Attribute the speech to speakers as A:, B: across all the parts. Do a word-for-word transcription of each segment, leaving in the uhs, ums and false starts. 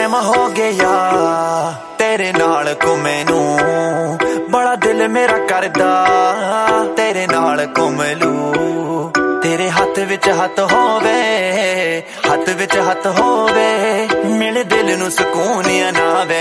A: Time हो गया तेरे नाल घूमे नू, बड़ा दिल मेरा करदा तेरे नाल घूम लू। तेरे हाथ विच हाथ होवे, हाथ विच हाथ होवे, मिले दिल नू सुकून आवे।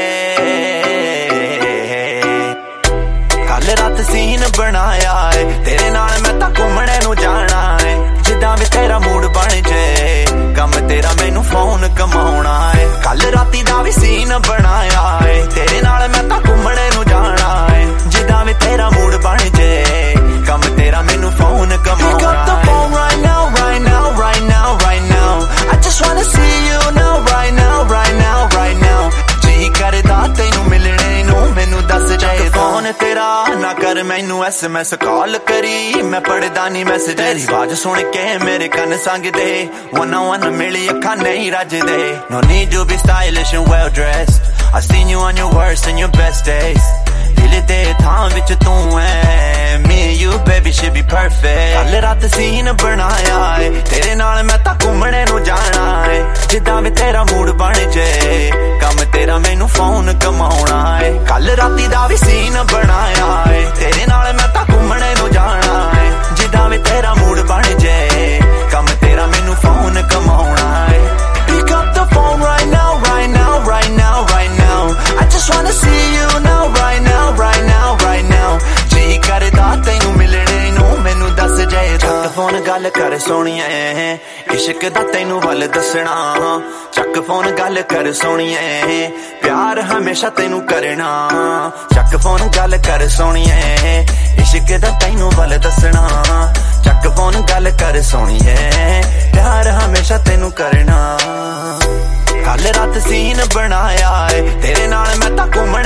A: कल रात सीन बनाया है तेरे नाल मैं तां घूमने नू जाना है, जिद्दां वी तेरा मूड बन जे कम तेरा मैनू फोन कमाउणा है। कल राती दा वी सीन बनाया है तेरे नाल मैं तां घूमने नू जाना है, जिद्दां वी तेरा मूड बन जे कम तेरा मैनू फोन कमाउणा है। Pick up the phone right now, right now, right now, right now. I just wanna see you now, right now, right now, right now. जी करदा तैनू मिलने नू मैनू दस जाए फोन तेरा ना कर मैनू एस एम एस कॉल करी, मैं पढ़दा नी मैसेज। तेरी आवाज सुन के मेरे कन संगदे, वन on one मिली अखां नहीं रजदे। No need to be stylish and well dressed, I seen you on your worst and your best days। दिल दे थां विच तू है, me and you baby should be perfect। कल रात सीन बनाया है तेरे नाल मैं तां घूमने नू जाना है, जिद्दां वी तेरा मूड बन जे कम तेरा मैनू फोन कमाउणा है। कल राती दा वी सीन बनाया है तेरे नाल मैं तां घूमने नू जाना है, जिद्दां वी तेरा मूड बन जे कम तेरा मैनू फोन कमाउणा है। Pick up the phone right now, right now, right now, right now. I just wanna see you now, right now, right now, right now. जी करदा तैनू मिलने नू मैनू दस जाए तक फोन गल कर सोहणिए, इश्क दा तैनू वल दसना। चक फोन गल कर सोहणिए, प्यार हमेशा तैनू करना। चक फोन गल कर सोहणिए, इश्क दा तैनू वल दसना। चक फोन गल कर सोहणिए, प्यार हमेशा तैनू करना। कल रात सीन बनाया है तेरे नाल मैं तां घूमने